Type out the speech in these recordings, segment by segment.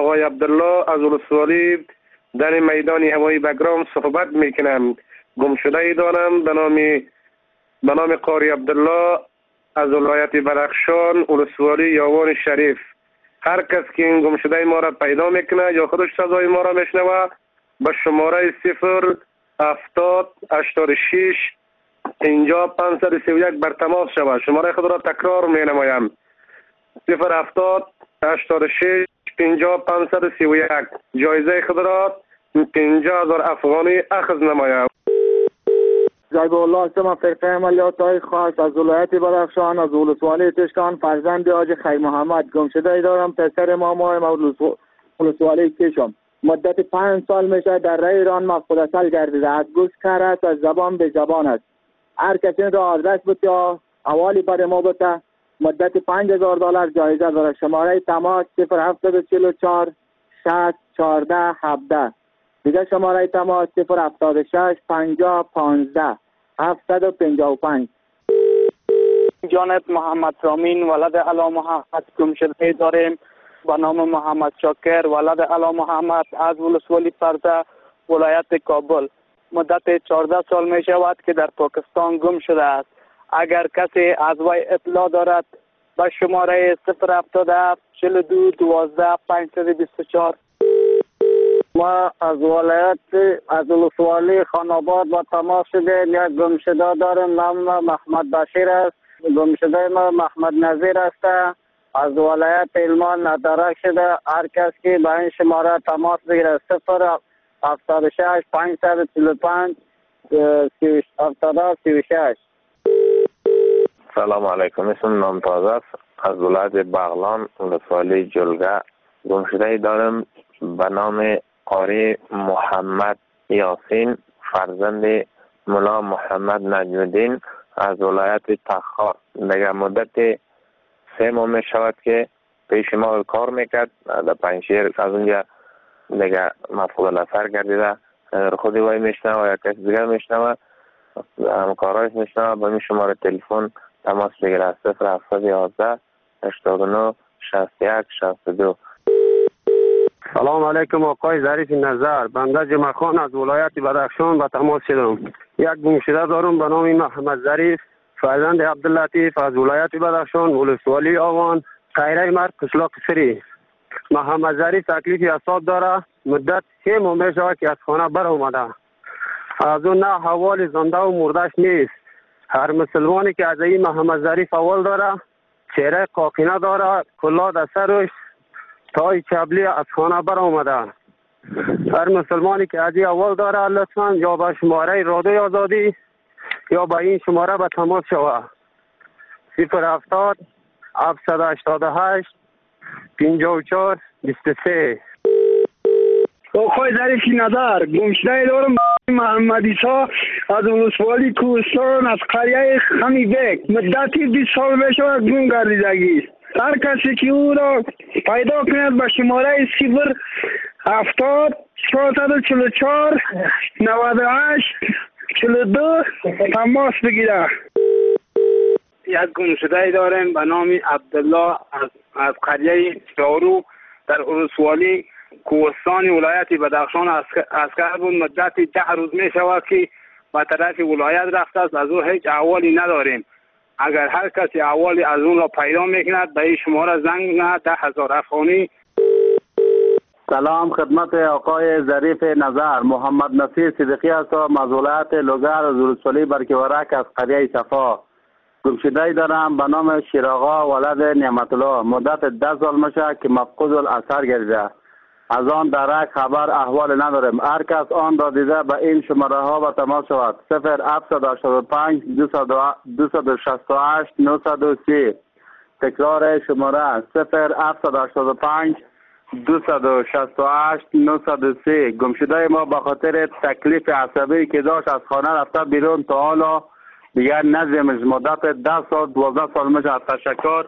آقای عبدالله از ولسوالی در میدان هوایی بگرام صحبت میکنم. گم شده ای دارم به نام قاری عبدالله از ولایت بدخشان، ولسوالی یاوان شریف. هر کس که این گم شده ما را پیدا میکنه یا خودش صدای ما را میشنوه به شماره 07086 50531 بر تماس شود. شماره خود را تکرار می نمایم: 07086 50531. جایزه خود را 50,000 افغانی اخذ نمایم. جایب الله هستم، فرقه عملیات های خاص از ولایت بدخشان، از ولسوالی تشکان، فرزند حاج خیر محمد. گم شده ای دارم، پسر مامای ولسوالی کشم. مدت 5 سال میشه در راه ایران مفقود اصل گردیده. از گوش کر است، از زبان به زبان است. هر کسی را آدرس بود یا حوالی پر ما بوده مدت $5,000 جایزه داره. شماره تماس 0744 60 14 17. دیگه شماره تماس 076 50 15 755. جانب محمد رامین ولد علا محمد گم شده داریم با نام محمد شاکر ولد علا محمد از ولسوالی پرده ولایت کابل. مدت 14 سال می شود که در پاکستان گم شده است. اگر کسی از وی اطلاع دارد به شماره 077 42 12 524. ما از ولسوالی خاناباد با تماس شدیم. یک گم شده داریم، نام محمد بشیر است. گم شده ما محمد نظیر است، از ولایت علمان ندرک شده. هر کس که به این شماره تماس بگیره 076 545 3736. سلام علیکم، اسم نام تازه است، از ولایت بغلان، ولسوالی جلگه. گم شده ای دارم به نام قاری محمد یاسین، فرزند ملا محمد نجم الدین از ولایت تخار. دیگه مدت 3 ماه می شود که پیش ما کار میکرد در پنجشیر. از اونجا دیگه مفقود الاثر گردیده. اگر خودی وای میشنوه یا کسی دیگر میشنوه، همکارایش میشنوه، با این شماره تلفن تماس بگیره: 0711 89 61 62. سلام علیکم آقای ظریف نظر، بنده جمعه خان از ولایت بدخشان به تماس شدم. یک گم شده دارم به نام محمد ظریف، فرزند عبداللطیف از ولایت بدخشان، ولسوالی آوان، خیره مرد، قشلاق سری. محمد ظریف تکلیف اعصاب داره. مدت 3 ماه می شود که از خانه بر اومده. از اون نه حوال زنده و مردش نیست. هر مسلمانی که از این محمد ظریف اول داره، چهره قاقینه داره، کلاه در سرش، تای چبلی از خانه بر آمده. هر مسلمانی که از این اول داره لطفاً یا به شماره رادیوی آزادی یا به این شماره به تماس شود: 070 788 54 23. آقای ظریفی نظر، گم شده دارم محمد عیسی از ولسوالی کوهستان، از قریه خمی بک. مدتی 20 سال می شود گم گردیدگی. هر کسی که او را پیدا کند به شماره 070 444 98 42 تماس بگیره. یک گم شده داریم به نام عبدالله از قریه شارو در ولسوالی کوهستان ولایت بدخشان اسکر بود. مدت 10 روز می شود که به طرف ولایت رفته است. از او هیچ احوالی نداریم. اگر هر کسی احوالی از اون را پیدا میکند به این شماره زنگ نه 10,000 افغانی. سلام خدمت آقای ظریف نظر، محمد نصیر صدیقی هستم از ولایت لوگر از ولسوالی برکیورک از قریه صفا. گم شده ای دارم به نام شیراغا ولد نعمت الله. مدت 10 سال میشه که مفقود الاثر گردیده. از آن درک خبر احوال نداریم. هر کس آن را دیده به این شماره ها به تماس شود: 0785 268 930. تکرار شماره 0785 268 930. گمشده ما به خاطر تکلیف عصبی که داشت از خانه رفته بیرون، تا حالا دیگر نزدیمش. مدت 10 سال 12 سال میشه. تشکر.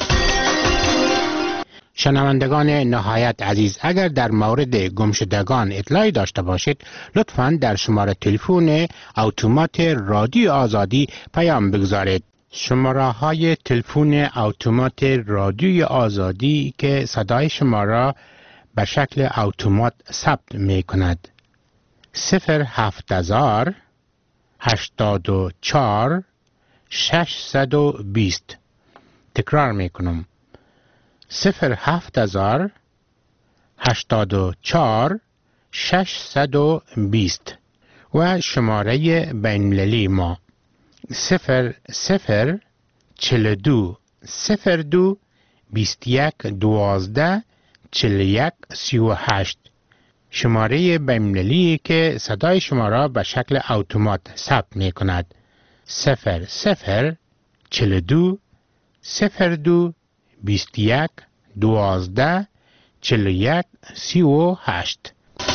شنوندگان نهایت عزیز، اگر در مورد گمشدگان اطلاعی داشته باشید لطفاً در شماره تلفن اتومات رادیو آزادی پیام بگذارید. شماره های تلفن اتومات رادیو آزادی که صدای شما را به شکل اتومات ثبت می کند. 070 84 620. تکرار می کنم. 070 84 620 و شماره بین‌المللی ما 00 42 02 21 12 41 38. شماره بین‌المللی که صدای شما را به شکل اتومات ثبت می کند. 00 42 02 21 12 41 38.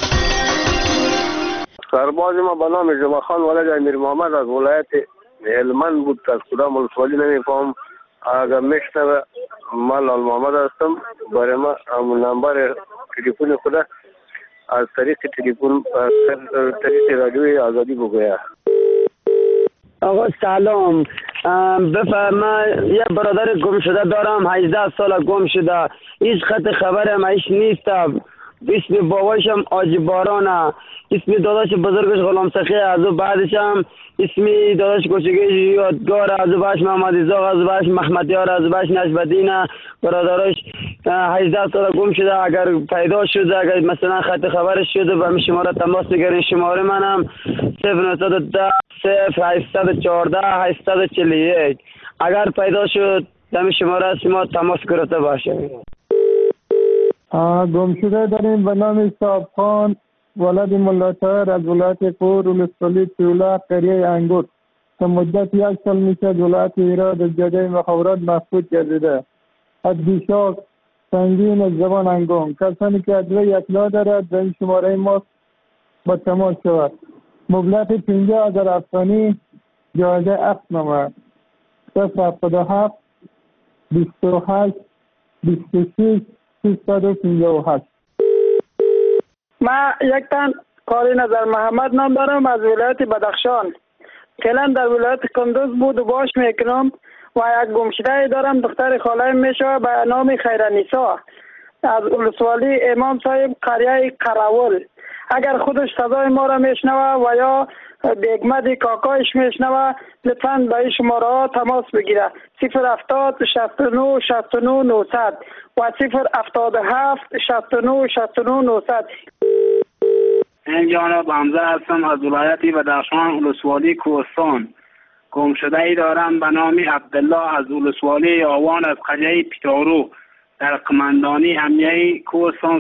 سرباز ما به نام جمعه خان ولد امیر محمد از ولایت هلمند بود. از کدام ولسوالی نمیفهم. اگر میشنوه من لال محمد هستم. برای ما نمبر تلفن خود از طریق تلفن طریق رادیوی آزادی بگوید. آقا سلام، بفرما. یه برادر گم شده دارم، 18 سال گم شده، هیچ خط خبرم ایش نیستم. اسم باباشم آجی بارانه، اسم داداش بزرگش غلام سخی، از او بعدش هم اسم داداش کوچگیش یادگار، از او بعدش محمد ازاق، از او بعدش محمدیار، از او بعدش نجبدینه. برادرش 18 سال گم شده. اگر پیدا شده، اگر مثلا خط خبرش شده به من شماره تماس بگیرید. شماره منم 0910 0814 841. اگر پیدا شد دم شماره شما تماس گرفته باشه. گم شده داریم به نام صاحب خان ولد ملا طاهر از ولایت پور ولسوالی تولا قریه انگور که مدت 1 سال میشه ولایت ایران از جده مخابرات مفقود گردیده. از بیشاک سنگین از زبان انگون. کسانی که ادویه اطلاع دارد به این شماره ما با تماس شود. مبلغ 50,000 افغانی جایزه اقنامه 077 28 26 358. من یک تن قاری نظر محمد نام دارم از ولایت بدخشان. فعلا در ولایت کندوز بود و باش میکنم و یک گمشده دارم. دختر خاله میشه به نام خیرنیسا از ولسوالی امام صاحب قریه قراول. اگر خودش صدای ما را میشنوه و یا بیگمد کاکایش میشنوه لطفاً به این شماره ها تماس بگیره. 070 69 69 900 و 077 69 69 900. این جانب حمزه هستم از ولایت بدخشان ولسوالی کوهستان. گمشده ای دارم به نام عبدالله از ولسوالی آوان از قریه پیتارو در قماندانی امنیه کوهستان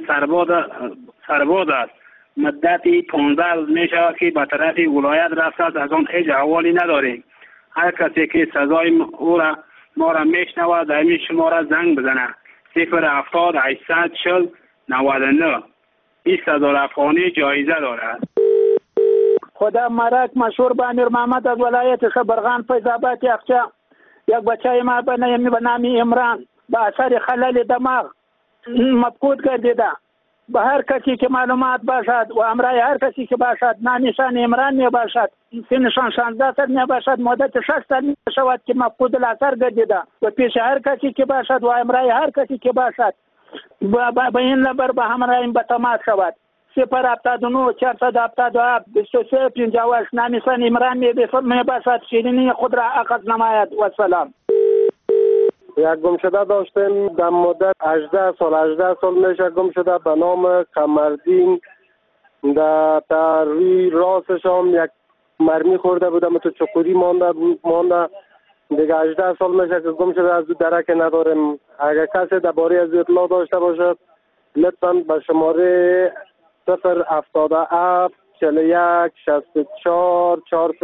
سرباز است. مدتی 15 روز می شود که به طرف ولایت رفته، از آن هیچ احوالی نداریم. هر کسی که سزای ما را میشنود در این شماره زنگ بزنه. 070 840 99. 20,000 افغانی جایزه دارد. خدا مرک مشهور به امیر محمد از ولایت خبرغان فیض آباد یخچا. یک بچه ما به نام عمران به اثر خلل دماغ مفقود گردیده. به هر کسی که معلومات باشد و امرای هر کسی که باشد نشان عمران می باشد، سنشان 16 سال می باشد، مدت 6 سال می شود که مفقود الاثر گردیده و پیش هر کسی که باشد و امرای هر کسی که باشد به این نمبر به همراه به تماس شود. 079 477 23 58. نشان عمران می باشد، شیرینی خود را اخذ نماید. و سلام. یک گم شده داشتیم در مدت 18 سال میشه گم شده به نام قمردین. در روی راسش هم یک مرمی خورده بودم تو چقوری مانده دیگه. 18 سال میشه که گم شده، از درک نداریم. اگر کسی درباره از اطلاع داشته باشد لطفاً به شماره 077 41 64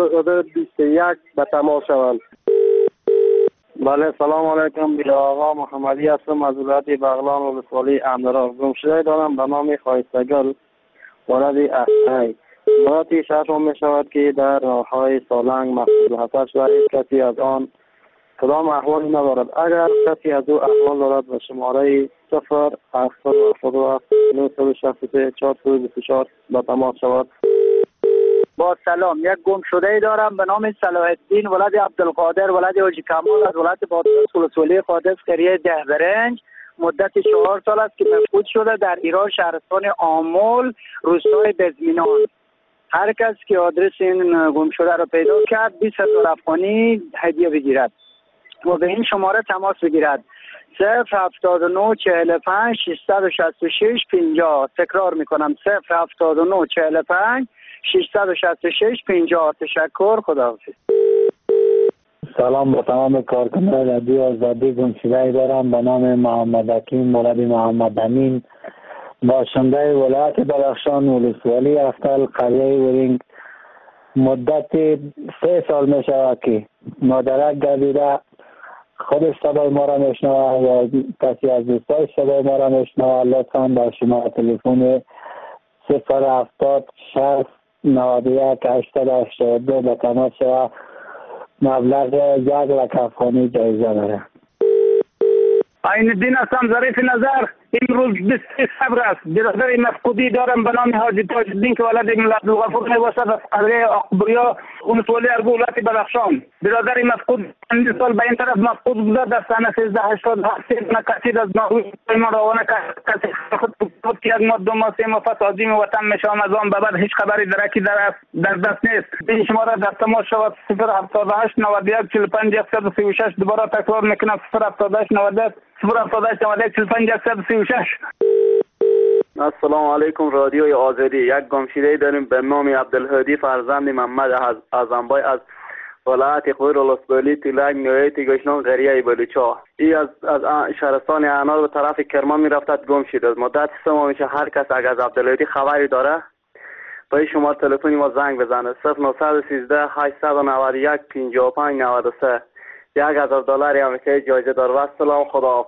421 به تماس شوند. بله سلام علیکم. بیا آقا محمدی هستم از ولایت بغلان ولسوالی اندرا. گمشده دارم به نام خایستگل ولد احسنی. مدتی شهر می شود که در راههای سالنگ مقصود هستش و هیچ کسی از آن کدام احوالی ندارد. اگر کسی از او احوال دارد به شماره 077 به تماس شود. با سلام. یک گم شده ای دارم به نام صلاح الدین ولد عبدالقادر ولد حاجی کمال از ولایت بادغیس ولسوالی قادس قریه 10 برنج مدت 4 سال است که مفقود شده در ایران، شهرستان آمل، روستای دزمینان. هر کس که آدرس این گم شده را پیدا کرد 20,000 افغانی هدیه بگیرد و به این شماره تماس بگیرد: 079 45 666 50. تکرار میکنم: 079 45 666 50. تشکر. خداحافظ. سلام به تمام کارکنان رادیو آزادی. گمشده دارم به نام محمد حکیم مولوی محمد امین، باشنده ولایت بدخشان، ولسوالی افتل، قریه ورینگ. مدت 3 سال می شود که مادرک گردیده. خودش صدای ما را میشنوه یا کسی از دوستایش صدای ما را میشنوه، لطفا در شماره تلفن 070 60 91 882 به تماس شوه. مبلغ 1,00,000 افغانی جایزه داره. عین الدین هستم، ظریف نظر. امروز 23 صبر است. برادر مفقودی دارم به نام حاجی تاج الدین که ولد ابن عبدالغفور میباشد از قریه اقبریا، ولسوالی ارگو، ولایت بدخشان. برادر مفقود چندین سال به این طرف مفقود بوده. در سال 1388 نکشید از ناروی ما روانه کسی خود که یک ماه 2 ماه 3 ماه پس عظیم وطن میشم. از آن به بعد هیچ خبری درکی در دست نیست. این شماره در تماس شود 078 91 45 136. دوباره تکرار میکنم: 078 91 078 91 45 136. السلام علیکم رادیوی آزادی. یک گمشده داریم به نام عبدالهادی فرزند محمد اعظمبای از ولایت قویر ولسوالی تلنگ نوعیت گشنان قریه بلوچا. ای از شهرستان انار به طرف کرمان میرفتد گم شده. از مدت 3 ماه میشه. هر کس اگر از عبدالهادی خبری داره به این شماره تلفنی ما زنگ بزنه: 0913 891 55 93. $1,000 آمریکایی جایزه دار. و سلام. خدا.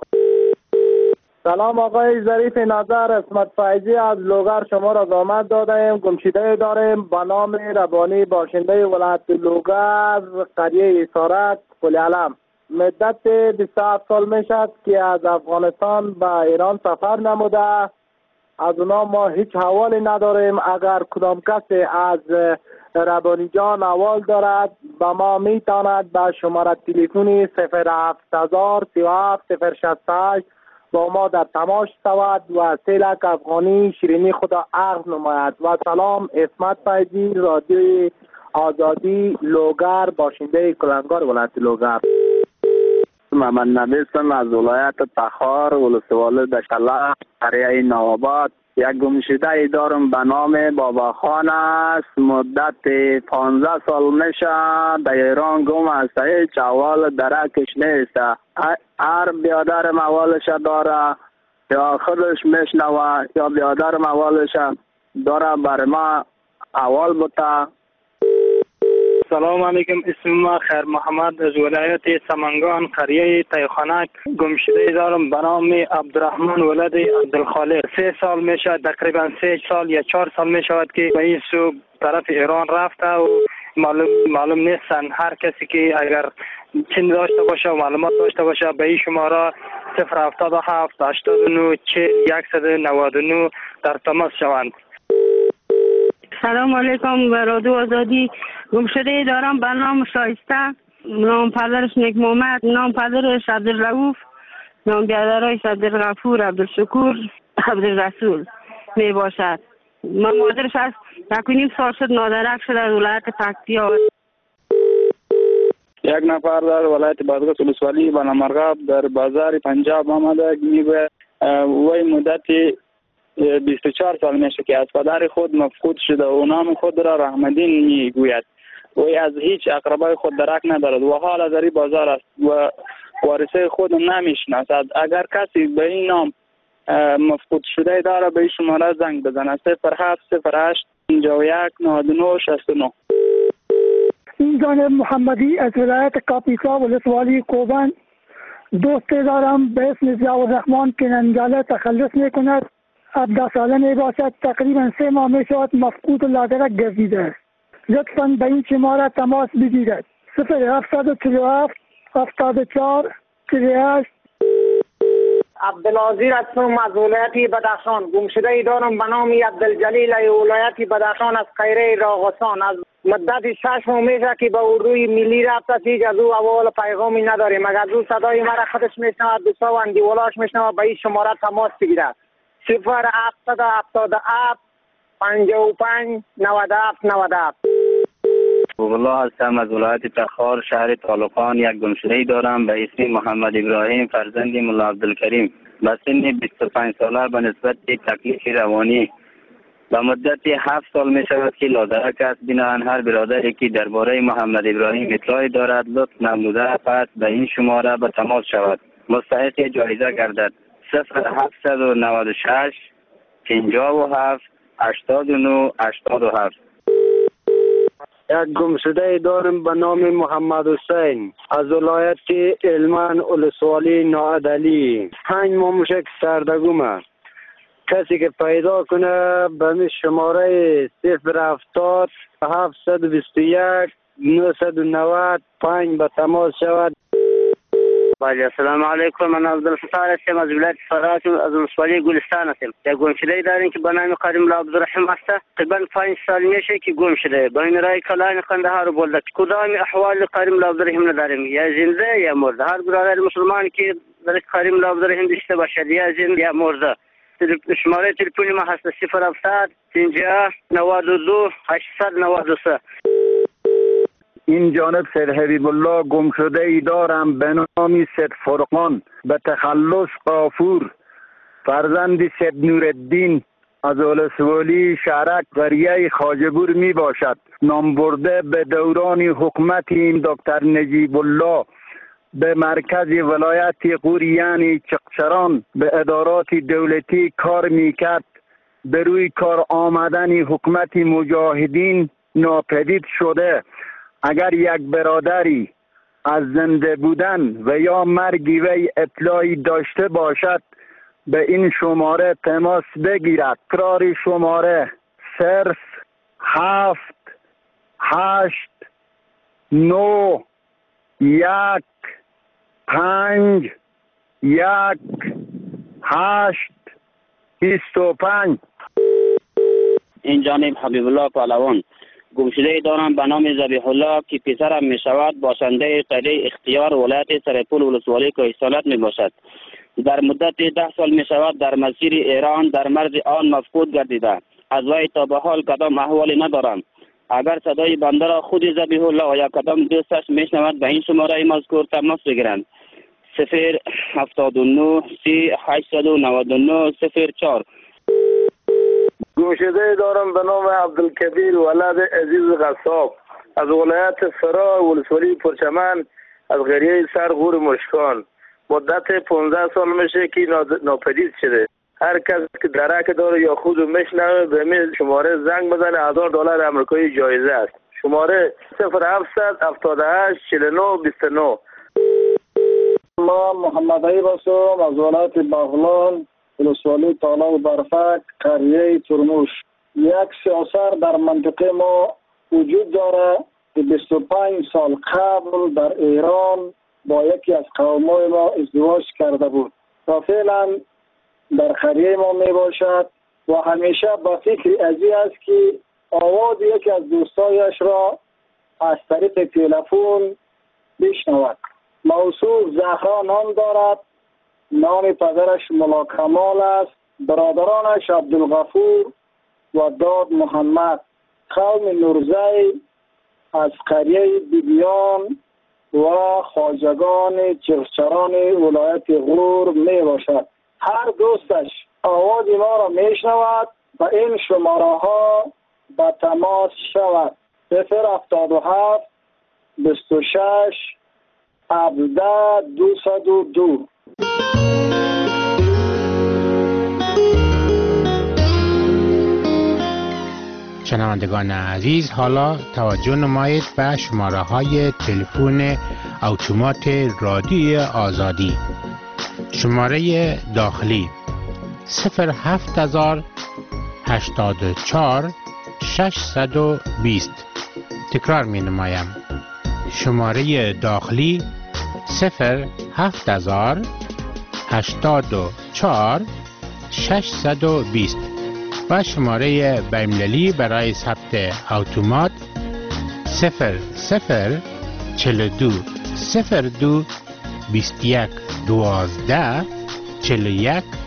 سلام آقای ظریف نظر. اسمت فیضی از لوگر شما را زحمت دادیم. گمشده داریم به نام ربانی، باشنده ولایت لوگر، قریه اسارت، قلی علم. مدت 27 سال میشد که از افغانستان به ایران سفر نموده. از اونا ما هیچ حوالی نداریم. اگر کدام کسی از ربانی جان حوال دارد به ما میتواند به شماره تلفنی 07000 37 068 با ما در تماس شود و 3 لک افغانی شیرینی خدا عرض نماید. و سلام. اسمت فیضی، رادیوی آزادی، لوگر، باشنده کلنگار ولایت لوگر. محمد نبیستم از ولایت تخار، ولسوالی دشتله، قریه نوآباد. یک گمشده دارم به نام بابا خان است. مدت 15 سال میشه در ایران گم است. هیچ احوال درکش نیست. هر بیادرم احوالش داره یا خودش میشنوه یا بیادرم احوالش داره بر ما احوال بده. سلام علیکم. اسم ما خیر محمد از ولایت سمنگان، قریه تایخانک. گمشده دارم به نام عبدالرحمن ولد عبدالخالق. 3 سال میشه، تقریبا 3 سال یا 4 سال میشود که به این سو طرف ایران رفته و معلوم نیستن. هر کسی که اگر چیز داشته باشه و معلومات داشته باشه به این شماره 077 89 40 199 در تماس شوند. سلام علیکم به رادیو آزادی. گمشده دارم به نام شایسته، نام پدرش نیک محمد، نام پدرش عبدالرؤوف، نام بیادرش عبدالغفور، عبدالشکور، عبدالرسول می باشد. مادرش از 1.5 سال شد نادرک شده در ولایت پکتیا. یک نفر در ولایت بادغیس ولسوالی بنامرغاب در بازار پنجاب آمده. میگه وی مدت 24 سال میشه که از پدر خود مفقود شده و نام خود را رحمدین میگوید. وی از هیچ اقربای خود درک ندارد و حال در این بازار است و وارثه خود نمیشناسد. اگر کسی به این نام مفقود شده داره به این شماره زنگ بزنه: 0708 51 99 69. این جانب محمدی از ولایت کاپیسا ولسوالی کوبان. دوست دارم به اسم ضیاءالرحمن که ننجاله تخلص میکند. 17 ساله می باشد. تقریبا 3 ماه می شود مفقود و لادرک گردیده است. لطفاً به این شماره تماس بگیرد: 0747 74 48. عبدالعزیر هستم از ولایت بدخشان. گمشده ای دارم به نام عبدالجلیل ای ولایت بدخشان از قیره راغستان. از مدت 6 ماه میشه که به اردوی ملی رابطه هیچ از او اول پیغامی نداریم. اگر از او صدای مرا خودش میشنود دوستا و اندیولاش میشنود به این شماره تماس بگیرد 0777 55 97 97. الله هستم از ولایت تخار شهر طالقان. یک گمشده‌ای دارم به اسم محمد ابراهیم فرزند ملا عبدالکریم به سن 25 ساله به نسبت تکلیف روانی به مدت 7 سال می شود که لادرک است. بنابراین هر برادری که درباره محمد ابراهیم اطلاعی دارد لطف نموده پس به این شماره به تماس شود مستحق جایزه گردد 0796 57 89 87. یک گمشده دارم به نام محمد حسین از ولایت علمان ولسوالی ناعدلی. 5 ماه میشه که سردگم است. کسی که پیدا کنه به شماره 070 721 995 به تماس شود. السلام علیکم. من عبدالفتاح هستم از ولایت فرات از ولسوالی گلستان هستم. یک گمشده داریم که به نام قاری ملا عبدالرحیم است. تقریبا 5 سال میشه که گم شده. با این رای کلان قندهار بولد. کدام احوال قاری ملا عبدالرحیم نداریم، یا زنده یا مرده. هر برادر مسلمان که در قاری ملا عبدالرحیم داشته باشد یا زنده یا مرده. شماره تلفنی ما هست 070 50 92 893. این جانب سید حبیب الله گمشده ای دارم به نام سید فرقان به تخلص قافور فرزند سید نورالدین از ولسوالی شهرک قریه خواجه‌بور می باشد. نام برده به دوران حکومت این دکتر نجیب الله به مرکز ولایت قوریان چقچران به ادارات دولتی کار میکرد. به روی کار آمدن حکومت مجاهدین ناپدید شده. اگر یک برادری از زنده بودن و یا مرگ وی اطلاعی داشته باشد به این شماره تماس بگیرد. تکرار شماره 07 8 9 1 5 1 8 25. این جانب حبیب الله پهلوان گمشده دارم به نام ذبیح الله که پسرم می شود باشنده قریه اختیار ولایت سرپول ولسوالی کوهستانات می باشد. در مدت 10 سال می شود در مسیر ایران در مرز آن مفقود گردیده. از وی تا به حال کدام احوالی ندارم. اگر صدای بنده را خود ذبیح الله و یا کدام دوستش می شود به این شماره مذکور تماس بگیرند 079 30 899 04. گمشده دارم به نام عبدالکبیر ولد عزیز غصاب از ولایت فرا ولسوالی پرچمن از قریه سرغور مشکان. مدت 15 سال میشه که ناپدید شده. هر کس که درک داره یا خود میشنوه به می شماره زنگ بزنه. $1000 آمریکایی جایزه است. شماره 0778 49 29. ما محمد عیب هستم از ولایت بغلان ولسوالی تالاب برفک قریه ترموش. یک سیاست در منطقه ما وجود داره که 25 سال قبل در ایران با یکی از قومای ما ازدواج کرده بود و فعلا در قریه ما می باشد و همیشه با فکر ازی است که آواز یکی از دوستایش را از طریق تلفن بشنود. موصوف زهرا نام دارد. نام پدرش ملا کمال است. برادرانش عبدالغفور و داد محمد. قوم نورزی از قریه بیبیان و خواجگان چغچران ولایت غور می باشد. هر دوستش آواز ما را می شنود و این شماره ها به تماس شود 077 26 17 202. شنوندگان عزیز، حالا توجه نمایید به شماره های تلفن اتومات رادیوی آزادی. شماره داخلی 07000 84 620. تکرار می نمایم. شماره داخلی 07000 84 620 و شماره بین‌المللی برای ثبت اتومات 00 42 02 21 12 41